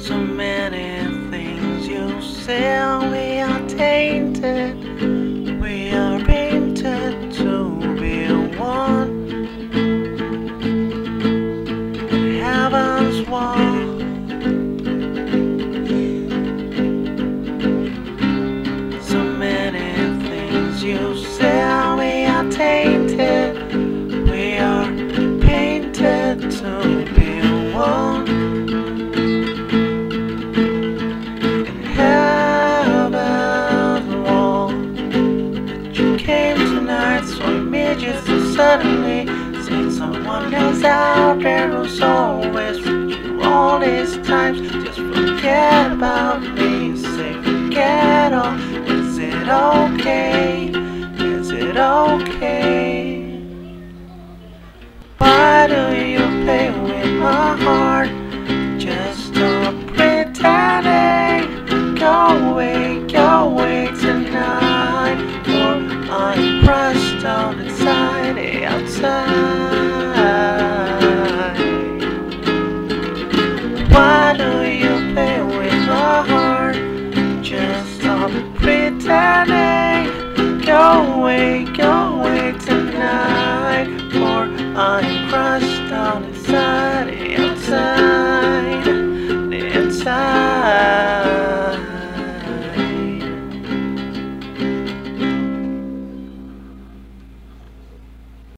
So many things you say, we are tainted, we are painted to be one in heaven's wall. So many things you say, we are tainted, we are painted to be one in heaven's wall. But you came tonight, so I made you so suddenly. Saying someone else out there who's always with you all these times. Just forget about me, say forget all. Is it okay? Is it okay? Why do you play with my heart? Just stop pretending. Go away tonight, or I'm crushed down inside, outside. Why do you play with my heart? Just stop pretending. Go away tonight, or I'm